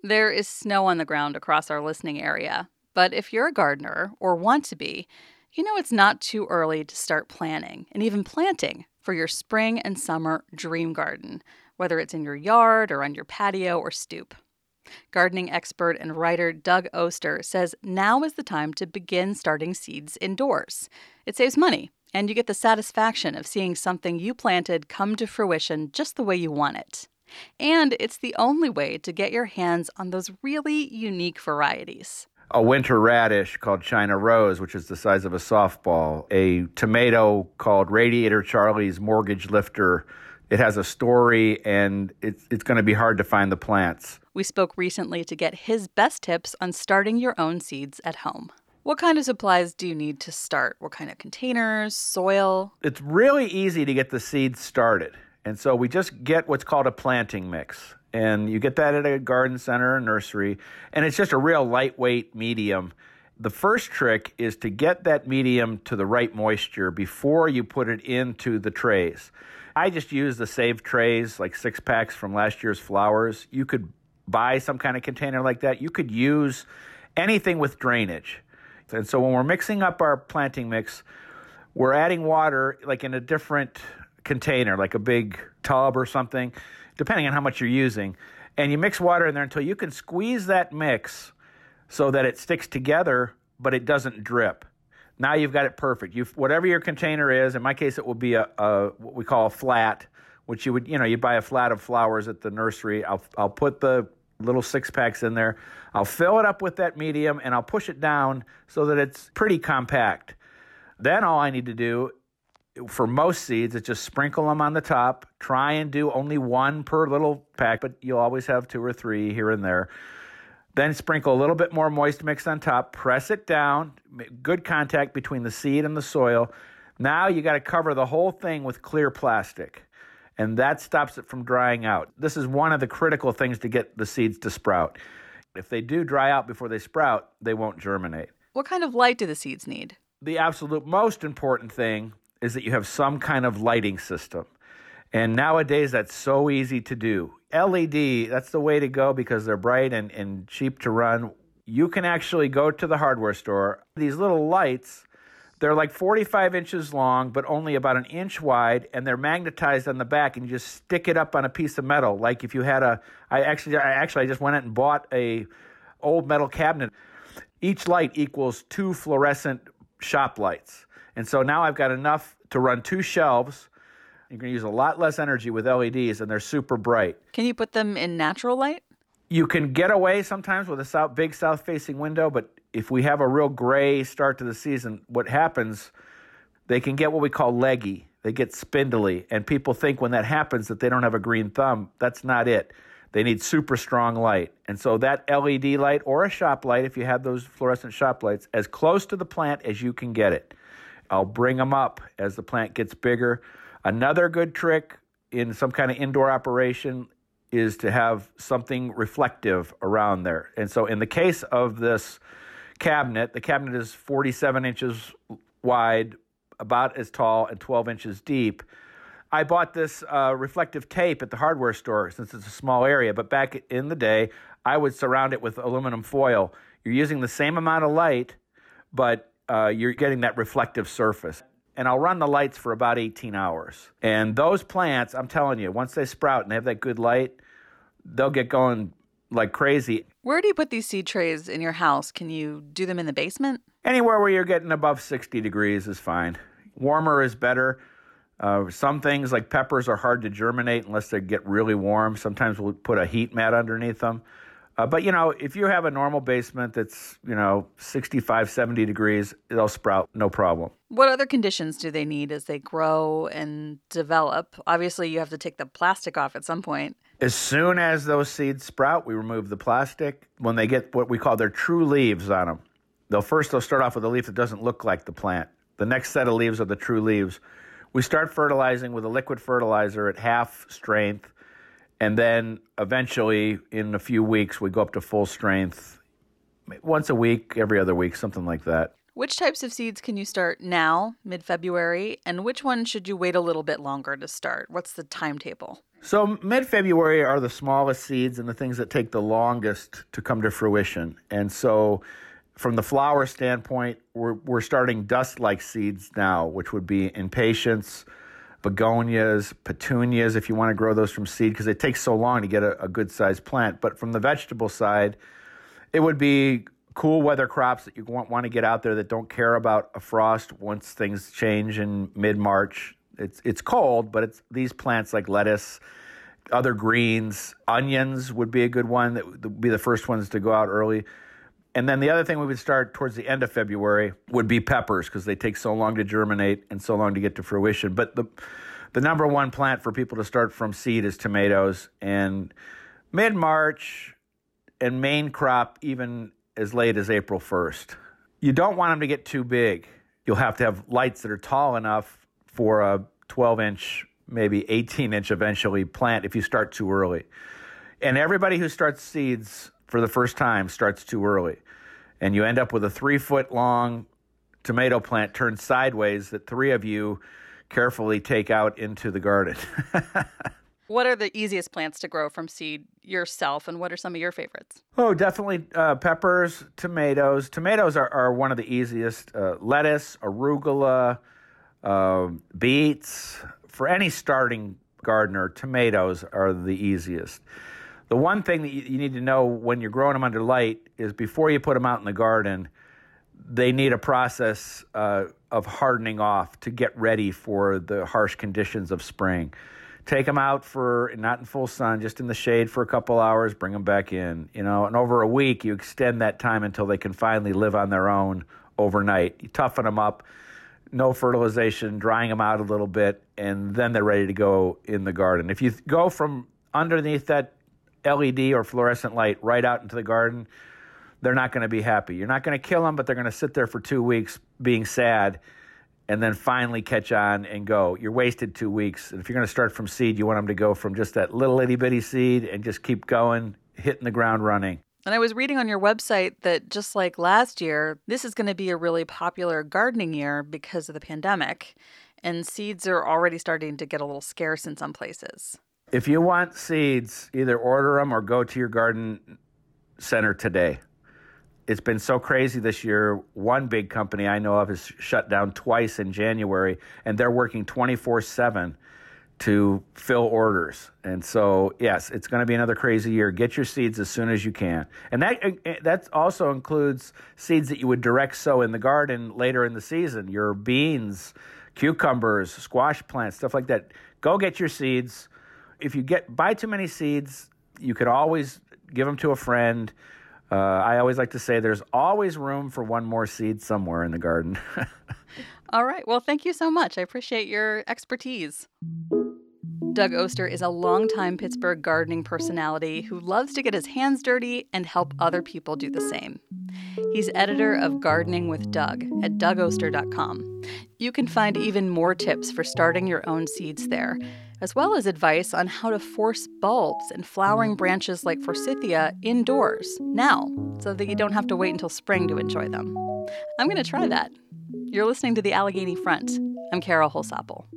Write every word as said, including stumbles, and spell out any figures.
There is snow on the ground across our listening area, but if you're a gardener or want to be, you know it's not too early to start planning and even planting for your spring and summer dream garden, whether it's in your yard or on your patio or stoop. Gardening expert and writer Doug Oster says now is the time to begin starting seeds indoors. It saves money, and you get the satisfaction of seeing something you planted come to fruition just the way you want it. And it's the only way to get your hands on those really unique varieties. A winter radish called China Rose, which is the size of a softball. A tomato called Radiator Charlie's Mortgage Lifter. It has a story, and it's, it's going to be hard to find the plants. We spoke recently to get his best tips on starting your own seeds at home. What kind of supplies do you need to start? What kind of containers, soil? It's really easy to get the seeds started. And so we just get what's called a planting mix. And you get that at a garden center or nursery. And it's just a real lightweight medium. The first trick is to get that medium to the right moisture before you put it into the trays. I just use the saved trays, like six packs from last year's flowers. You could buy some kind of container like that. You could use anything with drainage. And so when we're mixing up our planting mix, we're adding water like in a different container, like a big tub or something, depending on how much you're using. And you mix water in there until you can squeeze that mix so that it sticks together, but it doesn't drip. Now you've got it perfect. You, whatever your container is, in my case, it will be a, a what we call a flat, which you would, you know, you buy a flat of flowers at the nursery. I'll, I'll put the little six packs in there. I'll fill it up with that medium, and I'll push it down so that it's pretty compact. Then all I need to do for most seeds is just sprinkle them on the top. Try and do only one per little pack, but you'll always have two or three here and there. Then sprinkle a little bit more moist mix on top. Press it down. Good contact between the seed and the soil. Now you got to cover the whole thing with clear plastic, and that stops it from drying out. This is one of the critical things to get the seeds to sprout. If they do dry out before they sprout, they won't germinate. What kind of light do the seeds need? The absolute most important thing is that you have some kind of lighting system. And nowadays, that's so easy to do. L E D, that's the way to go because they're bright and, and cheap to run. You can actually go to the hardware store. These little lights, they're like forty-five inches long, but only about an inch wide, and they're magnetized on the back, and you just stick it up on a piece of metal. Like if you had a, I actually, I actually I just went out and bought a old metal cabinet. Each light equals two fluorescent shop lights. And so now I've got enough to run two shelves. You're going to use a lot less energy with L E Ds, and they're super bright. Can you put them in natural light? You can get away sometimes with a south, big south-facing window, but if we have a real gray start to the season, what happens, they can get what we call leggy. They get spindly, and people think when that happens that they don't have a green thumb. That's not it. They need super strong light. And so that L E D light or a shop light, if you have those fluorescent shop lights, as close to the plant as you can get it. I'll bring them up as the plant gets bigger. Another good trick in some kind of indoor operation is to have something reflective around there. And so in the case of this cabinet, the cabinet is forty-seven inches wide, about as tall, and twelve inches deep. I bought this uh, reflective tape at the hardware store since it's a small area, but back in the day, I would surround it with aluminum foil. You're using the same amount of light, but uh, you're getting that reflective surface. And I'll run the lights for about eighteen hours. And those plants, I'm telling you, once they sprout and they have that good light, they'll get going like crazy. Where do you put these seed trays in your house? Can you do them in the basement? Anywhere where you're getting above sixty degrees is fine. Warmer is better. Uh, some things like peppers are hard to germinate unless they get really warm. Sometimes we'll put a heat mat underneath them. Uh, but, you know, if you have a normal basement that's, you know, sixty-five, seventy degrees, they'll sprout, no problem. What other conditions do they need as they grow and develop? Obviously, you have to take the plastic off at some point. As soon as those seeds sprout, we remove the plastic. When they get what we call their true leaves on them, they'll first they'll start off with a leaf that doesn't look like the plant. The next set of leaves are the true leaves. We start fertilizing with a liquid fertilizer at half strength. And then eventually, in a few weeks, we go up to full strength once a week, every other week, something like that. Which types of seeds can you start now, mid-February, and which one should you wait a little bit longer to start? What's the timetable? So mid-February are the smallest seeds and the things that take the longest to come to fruition. And so from the flower standpoint, we're, we're starting dust-like seeds now, which would be impatiens, begonias, petunias, if you want to grow those from seed, because it takes so long to get a, a good-sized plant. But from the vegetable side, it would be cool weather crops that you want, want to get out there that don't care about a frost once things change in mid-March. It's it's cold, but it's these plants like lettuce, other greens, onions would be a good one that would be the first ones to go out early. And then the other thing we would start towards the end of February would be peppers, because they take so long to germinate and so long to get to fruition. But the the number one plant for people to start from seed is tomatoes. And mid-March and main crop even as late as April first. You don't want them to get too big. You'll have to have lights that are tall enough for a twelve-inch, maybe eighteen-inch eventually plant if you start too early. And everybody who starts seeds for the first time starts too early. And you end up with a three-foot-long tomato plant turned sideways that three of you carefully take out into the garden. What are the easiest plants to grow from seed yourself, and what are some of your favorites? Oh, definitely uh, peppers, tomatoes. Tomatoes are, are one of the easiest. Uh, lettuce, arugula, uh, beets. For any starting gardener, tomatoes are the easiest. The one thing that you, you need to know when you're growing them under light is before you put them out in the garden, they need a process uh, of hardening off to get ready for the harsh conditions of spring. Take them out for, not in full sun, just in the shade for a couple hours, bring them back in. You know, and over a week, you extend that time until they can finally live on their own overnight. You toughen them up, no fertilization, drying them out a little bit, and then they're ready to go in the garden. If you go from underneath that L E D or fluorescent light right out into the garden, they're not going to be happy. You're not going to kill them, but they're going to sit there for two weeks being sad, and then finally catch on and go. You're wasted two weeks. And if you're going to start from seed, you want them to go from just that little itty bitty seed and just keep going, hitting the ground running. And I was reading on your website that just like last year, this is going to be a really popular gardening year because of the pandemic. And seeds are already starting to get a little scarce in some places. If you want seeds, either order them or go to your garden center today. It's been so crazy this year. One big company I know of has shut down twice in January, and they're working twenty-four seven to fill orders. And so, yes, it's going to be another crazy year. Get your seeds as soon as you can. And that that also includes seeds that you would direct sow in the garden later in the season. Your beans, cucumbers, squash plants, stuff like that. Go get your seeds. If you get buy too many seeds, you could always give them to a friend. Uh, I always like to say there's always room for one more seed somewhere in the garden. All right. Well, thank you so much. I appreciate your expertise. Doug Oster is a longtime Pittsburgh gardening personality who loves to get his hands dirty and help other people do the same. He's editor of Gardening with Doug at doug oster dot com. You can find even more tips for starting your own seeds there, as well as advice on how to force bulbs and flowering branches like forsythia indoors now, so that you don't have to wait until spring to enjoy them. I'm going to try that. You're listening to The Allegheny Front. I'm Carol Holsapple.